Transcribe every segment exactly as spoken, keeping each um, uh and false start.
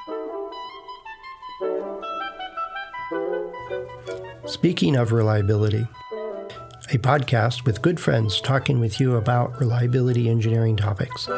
Speaking of reliability, a podcast with good friends talking with you about reliability engineering topics.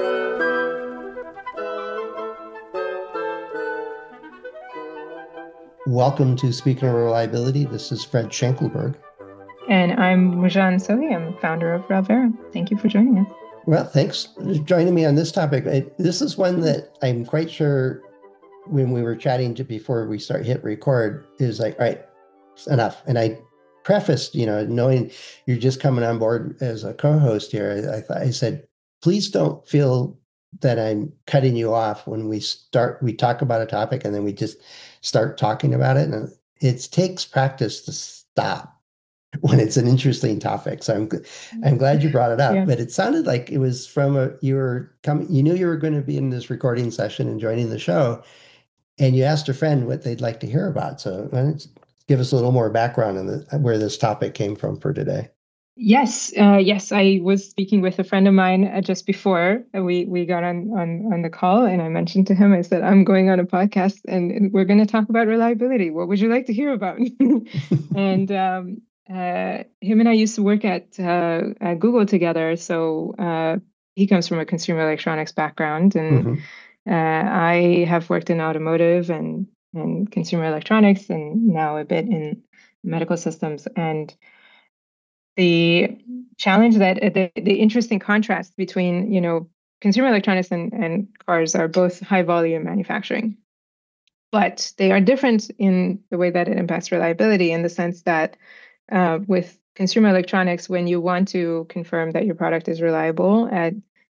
Welcome to Speaking of Reliability. This is Fred Schenkelberg. And I'm Mujan Sohi. I'm founder of Relvera. Thank you for joining us. Well, thanks for joining me on this topic. This is one that I'm quite sure when we were chatting to before we start hit record is like, all right, it's enough. And I prefaced, you know, knowing you're just coming on board as a co-host here, I, I, I said, please don't feel that I'm cutting you off when we start, we talk about a topic and then we just start talking about it. And it takes practice to stop when it's an interesting topic. So I'm I'm glad you brought it up. Yeah. But it sounded like it was from a you were coming. You knew you were going to be in this recording session and joining the show, and you asked a friend what they'd like to hear about. So why don't you give us a little more background on the, where this topic came from for today. Yes, uh, yes. I was speaking with a friend of mine uh, just before we we got on, on on the call, and I mentioned to him, I said, I'm going on a podcast, and, and we're going to talk about reliability. What would you like to hear about? and um, uh, him and I used to work at, uh, at Google together. So uh, he comes from a consumer electronics background, and mm-hmm. uh, I have worked in automotive and and consumer electronics, and now a bit in medical systems. And the challenge that the, the interesting contrast between, you know, consumer electronics and, and cars are both high volume manufacturing, but they are different in the way that it impacts reliability, in the sense that uh, with consumer electronics, when you want to confirm that your product is reliable at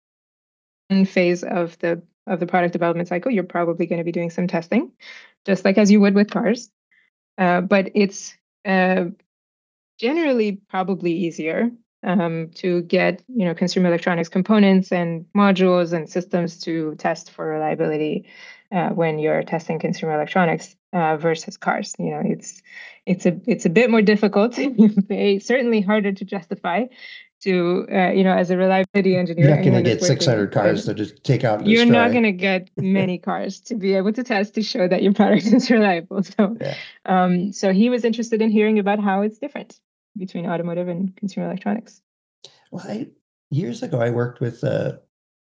one phase of the of the product development cycle, you're probably going to be doing some testing, just like as you would with cars. Uh, but it's uh, generally probably easier um, to get, you know, consumer electronics components and modules and systems to test for reliability uh, when you're testing consumer electronics uh, versus cars. You know, it's it's a it's a bit more difficult, certainly harder to justify to uh, you know, as a reliability engineer. You're not going to get six hundred cars to just take out and You're destroy. not going to get many cars to be able to test to show that your product is reliable. So, yeah. um, so he was interested in hearing about how it's different between automotive and consumer electronics. Well, I, years ago, I worked with a,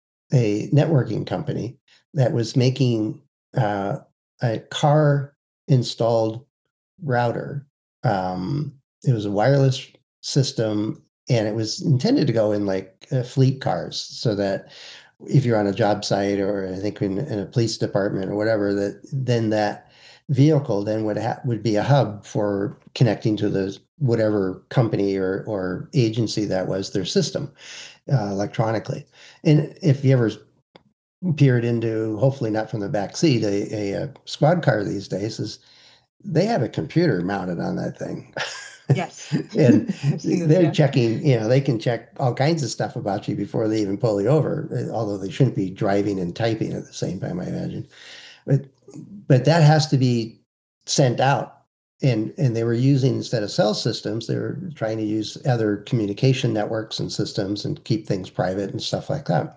a networking company that was making uh, a car installed router. Um, it was a wireless system, and it was intended to go in like uh, fleet cars, so that if you're on a job site, or I think in, in a police department or whatever, that then that vehicle then would ha- would be a hub for connecting to the whatever company or or agency that was their system uh, electronically. And if you ever peered into, hopefully not from the back seat, a, a, a squad car these days, is they have a computer mounted on that thing. Yes. And they're yeah. checking, you know, they can check all kinds of stuff about you before they even pull you over, although they shouldn't be driving and typing at the same time, I imagine. But but that has to be sent out. And and they were using, instead of cell systems, they were trying to use other communication networks and systems and keep things private and stuff like that.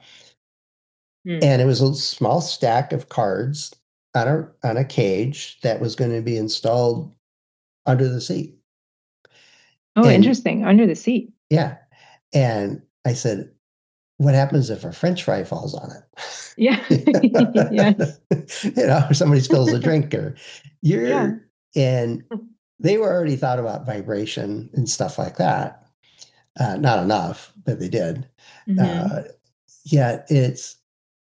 Mm. And it was a small stack of cards on a on a cage that was going to be installed under the seat. Oh, and, interesting. Under the seat. Yeah. And I said, what happens if a French fry falls on it? Yeah. Yes. You know, or somebody spills a drink, or you're, yeah. And they were already thought about vibration and stuff like that. Uh, not enough, but they did. Mm-hmm. Uh, yet it's,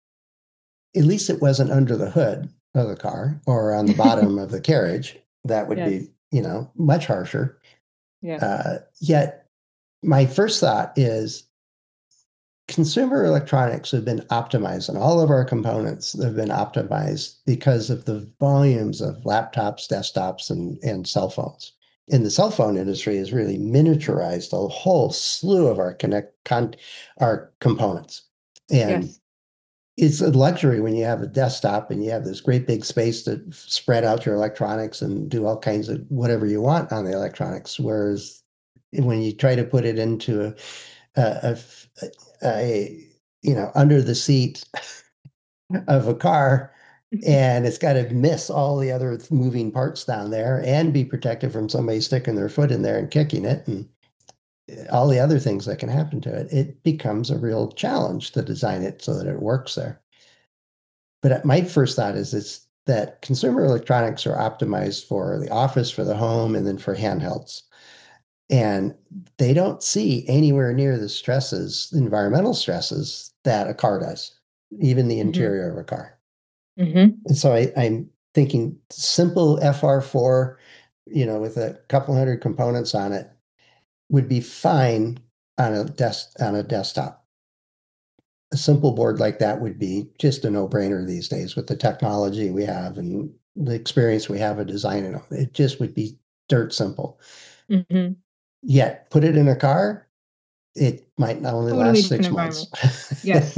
at least it wasn't under the hood of the car or on the bottom of the carriage. That would yes. be, you know, much harsher. Yeah. Uh, yet my first thought is, consumer electronics have been optimized, and all of our components have been optimized because of the volumes of laptops, desktops, and, and cell phones. And the cell phone industry has really miniaturized a whole slew of our connect con, our components. And yes. It's a luxury when you have a desktop and you have this great big space to spread out your electronics and do all kinds of whatever you want on the electronics. Whereas when you try to put it into a, a, a, a you know, under the seat of a car, and it's got to miss all the other moving parts down there and be protected from somebody sticking their foot in there and kicking it and all the other things that can happen to it. It becomes a real challenge to design it so that it works there. But my first thought is it's that consumer electronics are optimized for the office, for the home, and then for handhelds. And they don't see anywhere near the stresses, environmental stresses that a car does, even the interior mm-hmm. of a car. Mm-hmm. And so I, I'm thinking simple F R four, you know, with a couple hundred components on it would be fine on a desk on a desktop. A simple board like that would be just a no-brainer these days with the technology we have and the experience we have of designing them. It just would be dirt simple. Mm-hmm. Yet put it in a car, it might not only totally last six months. Yes.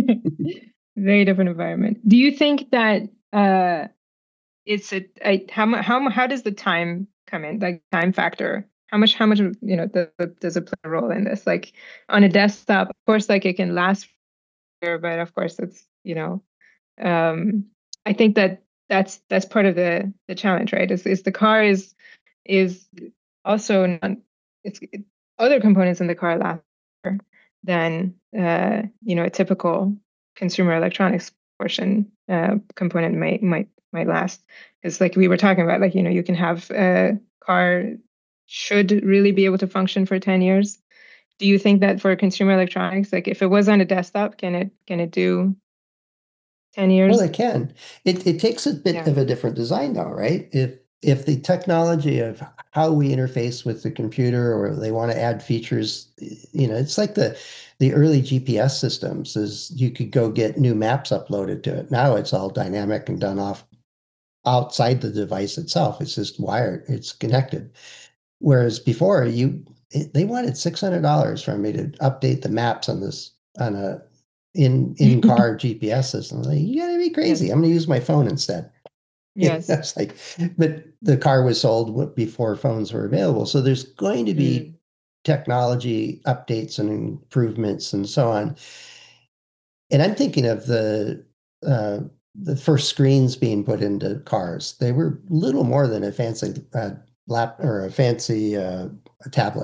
Very different environment. Do you think that uh, it's a, a how much how how does the time come in, like time factor? How much how much you know does, does it play a role in this? Like on a desktop, of course, like it can last forever, but of course it's you know, um, I think that that's that's part of the the challenge, right? Is is the car is is also not it's it, other components in the car last longer than uh, you know a typical consumer electronics portion uh, component might might might last. It's like we were talking about, like you know you can have a car should really be able to function for ten years. Do you think that for consumer electronics, like if it was on a desktop, can it can it do ten years? Well, it can. It it takes a bit yeah. of a different design though, right? If if the technology of how we interface with the computer or they want to add features, you know, it's like the the early G P S systems is you could go get new maps uploaded to it. Now it's all dynamic and done off outside the device itself. It's just wired, it's connected. Whereas before you it, they wanted six hundred dollars from me to update the maps on this on a in in car G P S system. Like, you gotta be crazy. Yes. I'm gonna use my phone instead. Yes. That's like, but the car was sold before phones were available. So there's going to be mm. technology updates and improvements and so on. And I'm thinking of the uh, the first screens being put into cars. They were little more than a fancy uh, lap or a fancy uh, a tablet.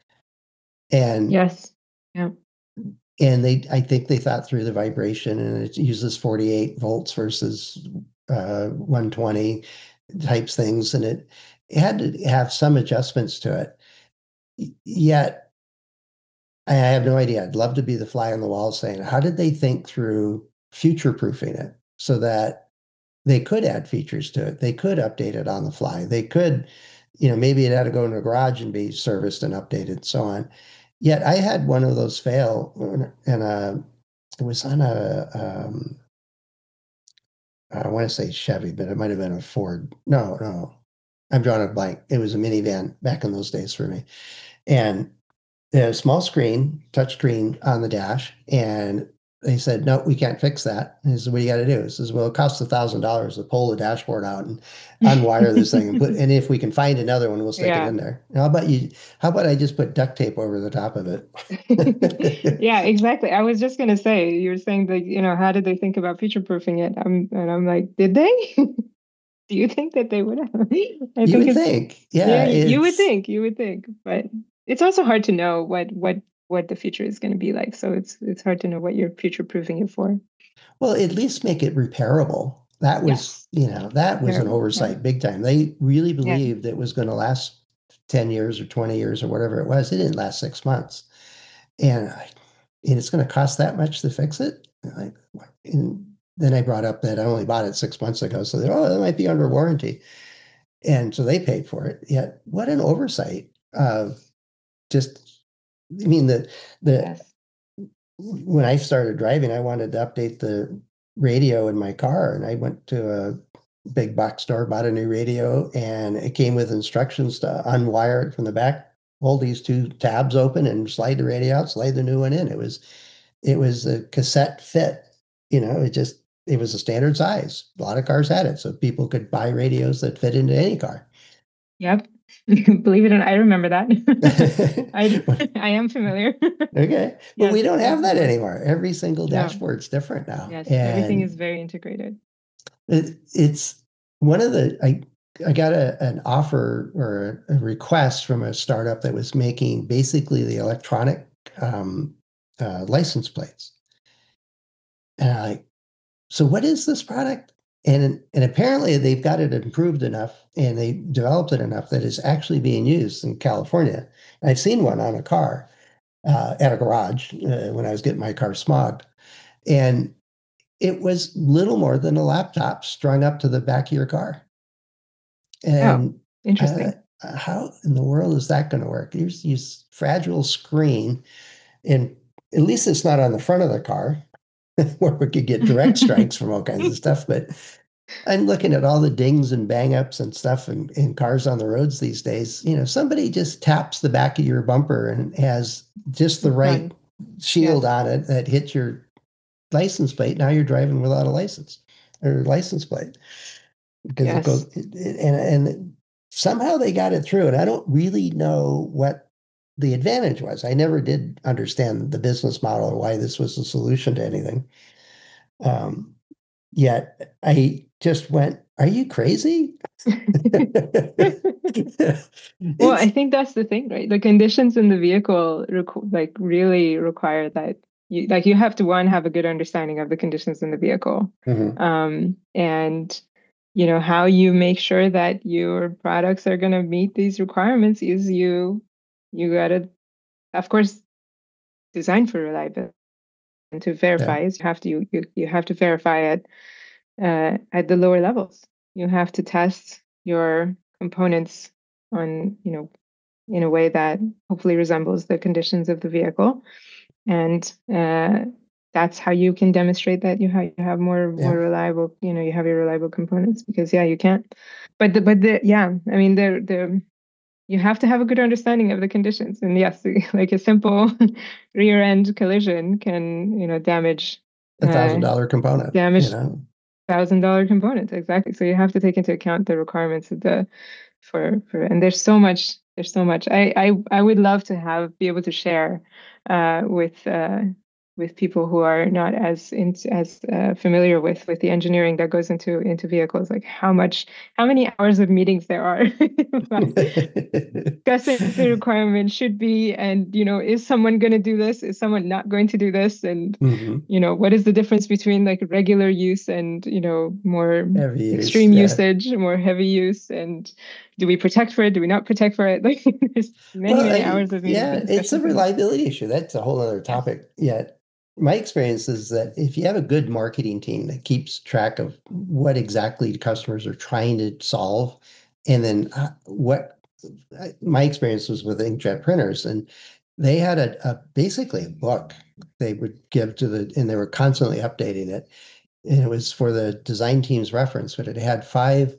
And yes, yeah. And they, I think they thought through the vibration, and it uses forty-eight volts versus uh, one twenty types things, and it, it had to have some adjustments to it. Yet, I have no idea. I'd love to be the fly on the wall saying, how did they think through future-proofing it so that they could add features to it? They could update it on the fly. They could, you know, maybe it had to go in a garage and be serviced and updated, so on. Yet I had one of those fail, and uh, it was on a, um, I want to say Chevy, but it might have been a Ford. No, no, I'm drawing a blank. It was a minivan back in those days for me. And a small screen, touch screen on the dash, and they said, no, we can't fix that. And I said, what do you got to do? He says, well, it costs a thousand dollars to pull the dashboard out and unwire this thing and put, and if we can find another one, we'll stick yeah. it in there. How about you, how about I just put duct tape over the top of it? Yeah, exactly. I was just going to say, you were saying that, you know, how did they think about future proofing it? I'm, and I'm like, did they? Do you think that they would have? I you think would think. Yeah. yeah you would think, you would think, but it's also hard to know what, what, what the future is going to be like. So it's it's hard to know what you're future proofing it for. Well, at least make it repairable. That was, yes. you know, that was an oversight, yeah. big time. They really believed yeah. it was going to last ten years or twenty years or whatever it was. It didn't last six months. And, I, and it's going to cost that much to fix it? Like, and then I brought up that I only bought it six months ago. So they, oh, that might be under warranty. And so they paid for it. Yet, what an oversight of just, I mean, the, the, yes. when I started driving, I wanted to update the radio in my car, and I went to a big box store, bought a new radio, and it came with instructions to unwire it from the back, hold these two tabs open and slide the radio out, slide the new one in. It was, it was a cassette fit, you know, it just, it was a standard size. A lot of cars had it, so people could buy radios that fit into any car. Yep. Believe it or not, I remember that. I I am familiar. Okay. But yes, we don't have that anymore. Every single dashboard's no. different now. Yes, and everything is very integrated. It, it's one of the I I got a, an offer or a request from a startup that was making basically the electronic um, uh, license plates. And I like, so what is this product? And and apparently they've got it improved enough and they developed it enough that it's actually being used in California. I've seen one on a car uh, at a garage uh, when I was getting my car smogged, and it was little more than a laptop strung up to the back of your car. Oh, And uh, interesting. how in the world is that going to work? Here's this fragile screen, and at least it's not on the front of the car where we could get direct strikes from all kinds of stuff. But I'm looking at all the dings and bang ups and stuff in, in cars on the roads these days. You know, somebody just taps the back of your bumper and has just the right Done. shield Yes. on it that hits your license plate. Now you're driving without a license or license plate because it goes Yes. it, it, and and somehow they got it through. And I don't really know what the advantage was. I never did understand the business model or why this was a solution to anything. Um, Yet I just went, "Are you crazy?" Well, I It's think that's the thing, right? The conditions in the vehicle requ like really require that you like you have to one have a good understanding of the conditions in the vehicle. Mhm. Um, and you know how you make sure that your products are going to meet these requirements is you you gotta, of course, design for reliability and to Yeah, verify is you have to you you, you have to verify it uh, at the lower levels. You have to test your components on, you know, in a way that hopefully resembles the conditions of the vehicle. And uh, that's how you can demonstrate that you have, you have more more yeah, reliable, you know, you have your reliable components because yeah, you can't. But the but the yeah, I mean the the you have to have a good understanding of the conditions. And yes, like a simple rear end collision can, you know, damage a uh, thousand dollar component, you damage know. thousand dollar components exactly. So you have to take into account the requirements of the for for and there's so much there's so much i i, I would love to have be able to share uh with uh with people who are not as in, as uh, familiar with with the engineering that goes into into vehicles, like how much how many hours of meetings there are about discussing what the requirement should be, and you know, is someone going to do this, is someone not going to do this, and Mhm. you know, what is the difference between like regular use and, you know, more Heavy use, extreme yeah. usage, more heavy use, and do we protect for it, do we not protect for it? Like there's many Well, many I, hours of meetings yeah, and it's a discussions in this. reliability issue. That's a whole other Yes. topic. Yet, my experience is that if you have a good marketing team that keeps track of what exactly customers are trying to solve, and then uh, what my experience was with inkjet printers, and they had a, a basically a book they would give to the, and they were constantly updating it, and it was for the design team's reference, but it had five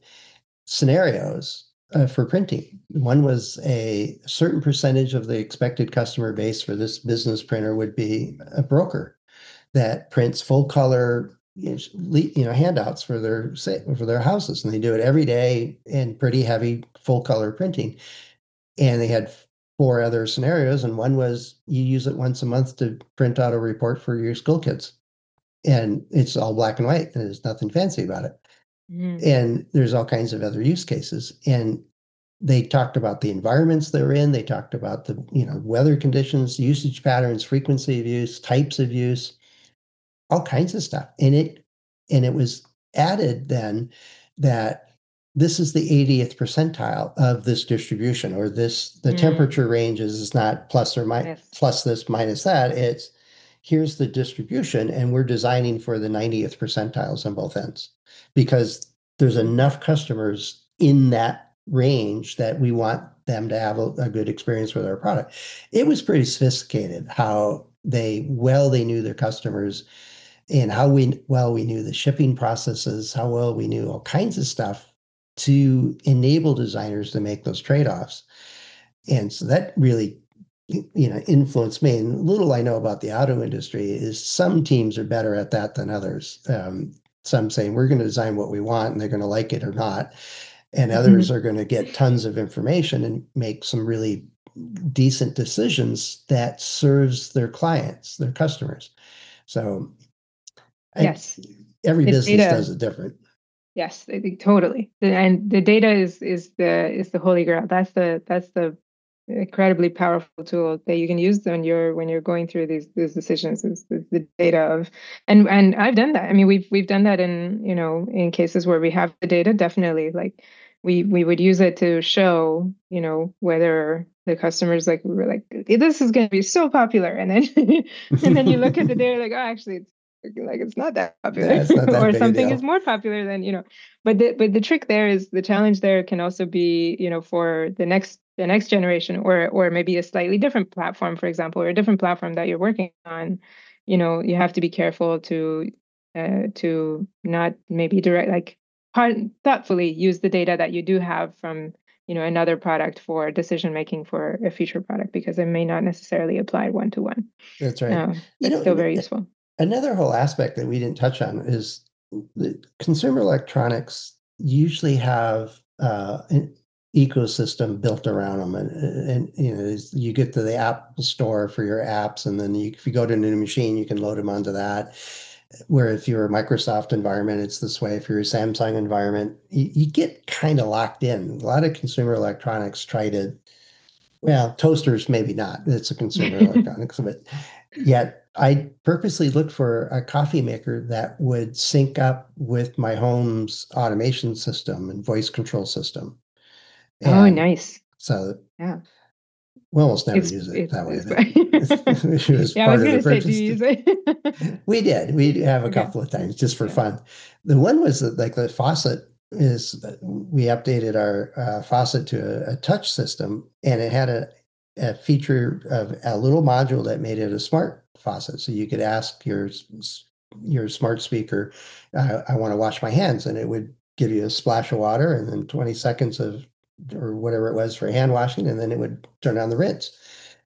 scenarios uh, for printing. One was a certain percentage of the expected customer base for this business printer would be a broker that prints full color, you know, handouts for their for their houses, and they do it every day in pretty heavy full color printing. And they had four other scenarios, and one was you use it once a month to print out a report for your school kids, and it's all black and white, and there's nothing fancy about it. Mm. And there's all kinds of other use cases. And they talked about the environments they're in. They talked about the, you know, weather conditions, usage patterns, frequency of use, types of use, all kinds of stuff. And it and it was added then that this is the eightieth percentile of this distribution, or this the Mm. temperature range is not plus or minus Yes. plus this minus that. It's here's the distribution, and we're designing for the ninetieth percentiles on both ends because there's Mm. enough customers in that range that we want them to have a, a good experience with our product. It was pretty sophisticated how they well they knew their customers, and how we well we knew the shipping processes, how well we knew all kinds of stuff to enable designers to make those trade-offs. And so that really, you know, influenced me. And little I know about the auto industry is some teams are better at that than others. Um, some saying we're going to design what we want and they're going to like it or not. And others are going to get tons of information and make some really decent decisions that serves their clients, their customers. So I, Yes. every It's business data. does it different. Yes, I think totally. The- And the data is is the is the holy grail. That's the that's the incredibly powerful tool that you can use when you're when you're going through these these decisions is, is the data of and and I've done that. I mean, we've we've done that in, you know, in cases where we have the data, definitely. Like we we would use it to show, you know, whether the customers, like, we were like, this is going to be so popular, and then and then you look at the data like, oh, actually it's like it's not that popular, Yeah, it's not that or big a something is deal. more popular than, you know. But the but the trick there is, the challenge there can also be, you know, for the next the next generation, or or maybe a slightly different platform, for example, or a different platform that you're working on. You know, you have to be careful to uh, to not maybe direct like part, thoughtfully use the data that you do have from, you know, another product for decision making for a future product, because it may not necessarily apply one to one. That's right. Uh, You but know, still and very useful. another whole aspect that we didn't touch on is the consumer electronics usually have uh, an ecosystem built around them, and, and you know, is- you get to the Apple Store for your apps, and then you, if you go to a new machine, you can load them onto that. Where if you're a Microsoft environment, it's this way. If you're a Samsung environment, you, you get kind of locked in. A lot of consumer electronics try to, well, toasters maybe not. It's a consumer electronics, but yet I purposely looked for a coffee maker that would sync up with my home's automation system and voice control system. Oh, And nice. so Yeah. we almost never It's use it it's that way, it's but it was yeah, I was part of the gonna say, do purchase. you use it? We did. We have a Okay. couple of times just for Yeah. fun. The one was that, like, the faucet is, we updated our uh, faucet to a, a touch system, and it had a, a feature of a little module that made it a smart faucet. So you could ask your your smart speaker, uh, I want to wash my hands, and it would give you a splash of water and then twenty seconds of, or whatever it was for hand washing, and then it would turn on the rinse.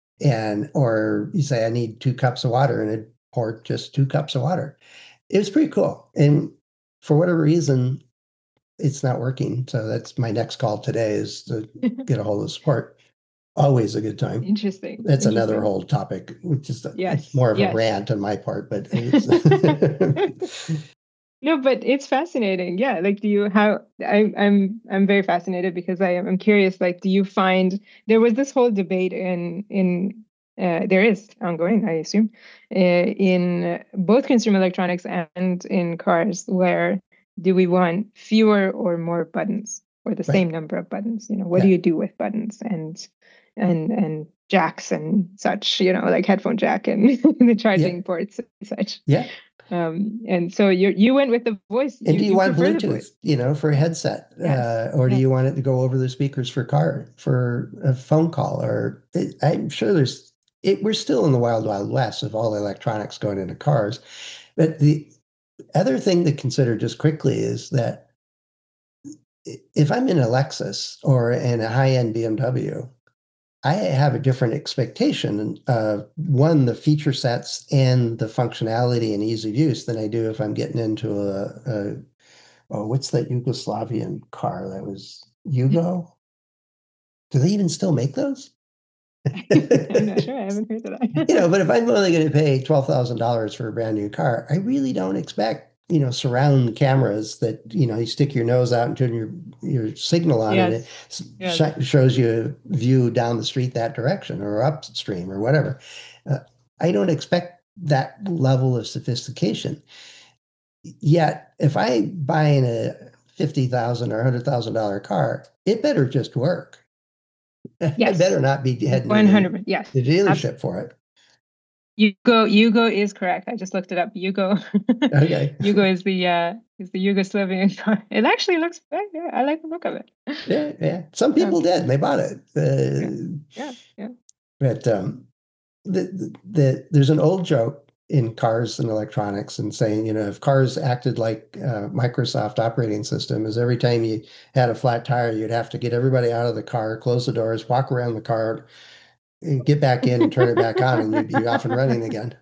And or you say, I need two cups of water, and it poured just two cups of water. It was pretty cool. And for whatever reason, it's not working. So that's my next call today, is to get a hold of support. Always a good time. Interesting. That's another Interesting. whole topic, which is a, Yes. more of a Yes. rant on my part, but it's No, but it's fascinating. Yeah. Like, do you how I I'm I'm very fascinated because I am I'm curious, like, do you find there was this whole debate in in uh, there is ongoing, I assume, uh, in both consumer electronics and in cars, where do we want fewer or more buttons, or the right. same number of buttons? You know, what do Yeah. you do with buttons and and and jacks and such, you know, like headphone jack and the Yeah. charging ports and such. Yeah. Um, and so you you went with the voice. And You do you you want prefer the voice. Bluetooth, you know, for a Yeah. headset, Yes. uh, or do Yes. you want it to go over the speakers for car, for a phone call, or it, I'm sure there's it. We're still in the wild, wild west of all electronics going into cars. But the other thing to consider just quickly is that if I'm in a Lexus or in a high-end B M W, I have a different expectation of, one, the feature sets and the functionality and ease of use than I do if I'm getting into a, a oh, what's that Yugoslavian car that was Yugo? Do they even still make those? I'm not sure. I haven't heard of You know, that. but if I'm only going to pay twelve thousand dollars for a brand new car, I really don't expect, you know, surround cameras that, you know, you stick your nose out and turn your, your signal on, and it Yes. sh Yes. shows you a view down the street that direction or upstream or whatever. Uh, I don't expect that level of sophistication. Yet, if I buy in a fifty thousand or one hundred thousand dollar car, it better just work. I Yes. better not be heading to the, one hundred percent. Yes. the Absolutely. dealership for it. Yugo Yugo is correct. I just looked it up. Yugo Okay. Yugo is the uh is the Yugoslavian car. It actually looks yeah, I like the look of it. Yeah, yeah. Some Yeah. people did. They bought it. Yeah. Uh, Yeah. Yeah. but um, the, the, the, there's an old joke in cars and electronics, and saying, you know, if cars acted like uh, Microsoft operating system, is every time you had a flat tire, you'd have to get everybody out of the car, close the doors, walk around the car, and get back in and turn it back on, and you'd be off and running again.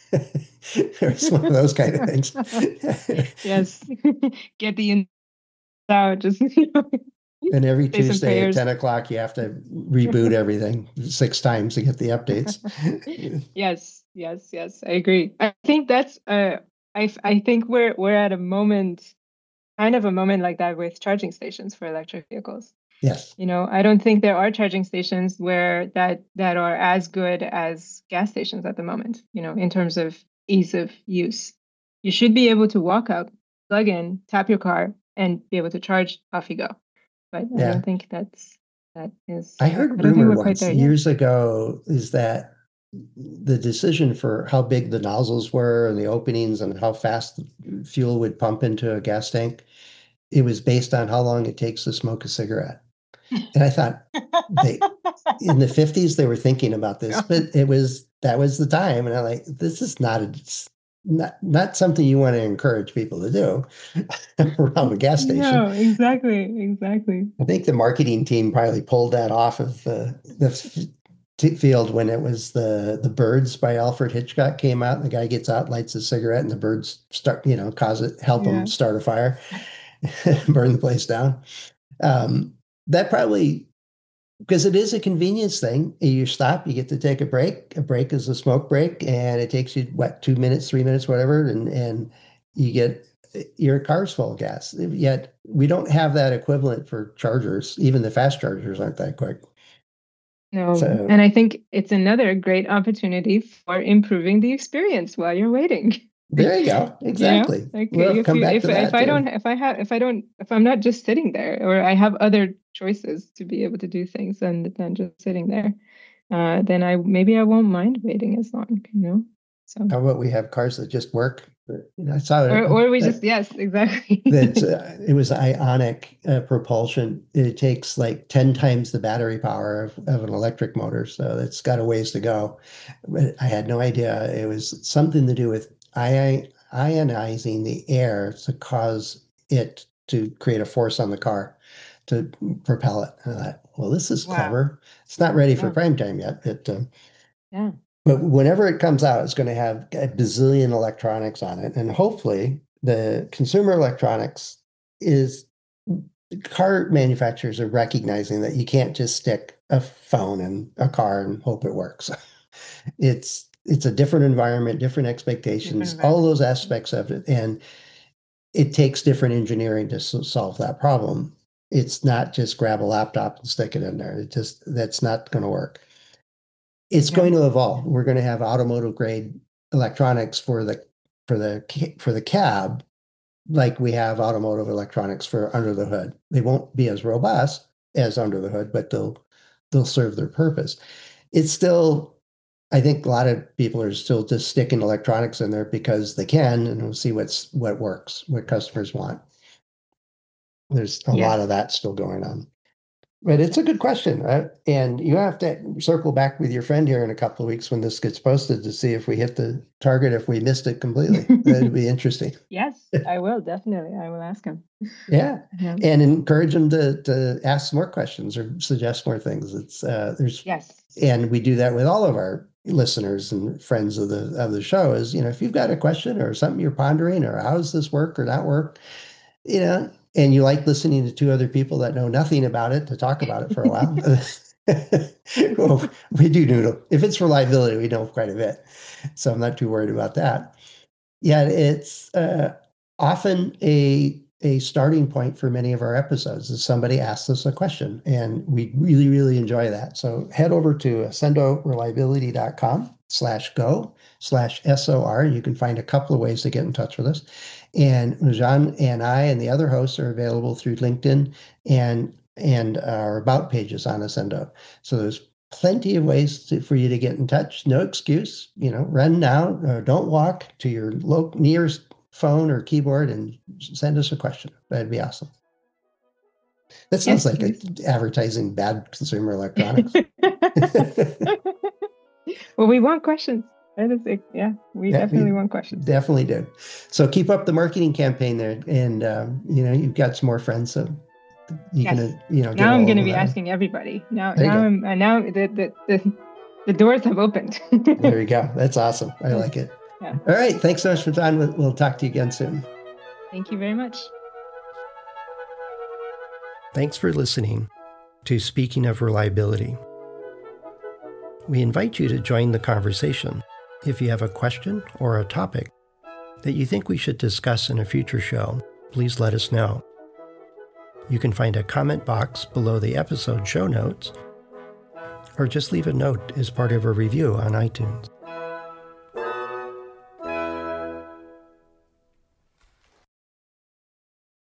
It's one of those kind of things. Yes. Get the ins out, just, you know, And every say some Tuesday at prayers. ten o'clock, you have to reboot everything six times to get the updates. Yes, yes, yes. I agree. I think that's uh I f- I think we're we're at a moment kind of a moment like that with charging stations for electric vehicles. Yes. You know, I don't think there are charging stations where that that are as good as gas stations at the moment, you know, in terms of ease of use. You should be able to walk up, plug in, tap your car, and be able to charge, off you go. But I Yeah. don't think that's that is I uh, heard I don't think rumor we're quite once there yet. years ago is that the decision for how big the nozzles were and the openings and how fast the fuel would pump into a gas tank, it was based on how long it takes to smoke a cigarette. And I thought they in the fifties they were thinking about this, but it was that was the time, and I'm like, this is not a not not something you want to encourage people to do around a gas station. No, exactly, exactly. I think the marketing team probably pulled that off of the the t- field when it was the the Birds by Alfred Hitchcock came out, and the guy gets out, lights a cigarette, and the birds start, you know, cause it, help Yeah. him start a fire, burn the place down. Um, that probably, because it is a convenience thing. You stop, you get to take a break. A break is a smoke break, and it takes you what two minutes, three minutes, whatever, and and you get your car's full of gas. Yet we don't have that equivalent for chargers. Even the fast chargers aren't that quick. No, So- and I think it's another great opportunity for improving the experience while you're waiting. There you go. Exactly. You know? Like We'll if come you, back if, to that if I too. don't, if I have, if I don't, if I'm not just sitting there, or I have other choices to be able to do things than than just sitting there, uh, then I maybe I won't mind waiting as long. You know. So. How about we have cars that just work? You know, I saw Or, it. or we just yes, exactly. that uh, it was ionic uh, propulsion. It takes like ten times the battery power of, of an electric motor, so it's got a ways to go. But I had no idea it was something to do with ion, ionizing the air to cause it to create a force on the car to propel it. And I thought, well, this is Wow. clever. It's not ready for Yeah. prime time yet, but um, Yeah. but whenever it comes out, it's going to have a bazillion electronics on it. And hopefully the consumer electronics is car manufacturers are recognizing that you can't just stick a phone in a car and hope it works. It's it's a different environment, different expectations, Different all environment. those aspects of it. And it takes different engineering to s- solve that problem. It's not just grab a laptop and stick it in there. It just that's not going to work. It's Yeah. going to evolve. We're going to have automotive grade electronics for the for the ca- for the cab, like we have automotive electronics for under the hood. They won't be as robust as under the hood, but they'll they'll serve their purpose. It's still, I think a lot of people are still just sticking electronics in there because they can, and we'll see what's what works, what customers want. There's a Yeah. lot of that still going on. But it's a good question, right? And you have to circle back with your friend here in a couple of weeks when this gets posted to see if we hit the target, if we missed it completely. That'd be interesting. Yes, I will definitely. I will ask him. Yeah, Yeah. and encourage them to to ask more questions or suggest more things. It's uh, there's Yes. and we do that with all of our listeners and friends of the of the show. Is you know if you've got a question or something you're pondering or how does this work or not work, you know, and you like listening to two other people that know nothing about it to talk about it for a while. Well, we do noodle. If it's reliability, we know quite a bit. So I'm not too worried about that. Yeah, it's uh, often a a starting point for many of our episodes is somebody asks us a question, and we really, really enjoy that. So head over to accendo reliability dot com slash go slash S O R, and you can find a couple of ways to get in touch with us. And John and I and the other hosts are available through LinkedIn and and our about pages on Accendo. So there's plenty of ways to, for you to get in touch. No excuse, you know, run now, or don't walk to your local nearest phone or keyboard and send us a question. That'd be awesome. That sounds Yes, like a, advertising bad consumer electronics. Well, we want questions. That is it. Yeah, we Yeah, definitely we want questions. Definitely do. So keep up the marketing campaign there, and um, you know you've got some more friends, so you Yes. can you know. Get Now I'm all going to of be that. asking everybody. Now, There you now go. I'm uh, now the the, the the doors have opened. There you go. That's awesome. I like it. Yeah. All right. Thanks so much for time. We'll, we'll talk to you again soon. Thank you very much. Thanks for listening to Speaking of Reliability. We invite you to join the conversation if you have a question or a topic that you think we should discuss in a future show. please let us know. You can find a comment box below the episode show notes, or just leave a note as part of a review on iTunes.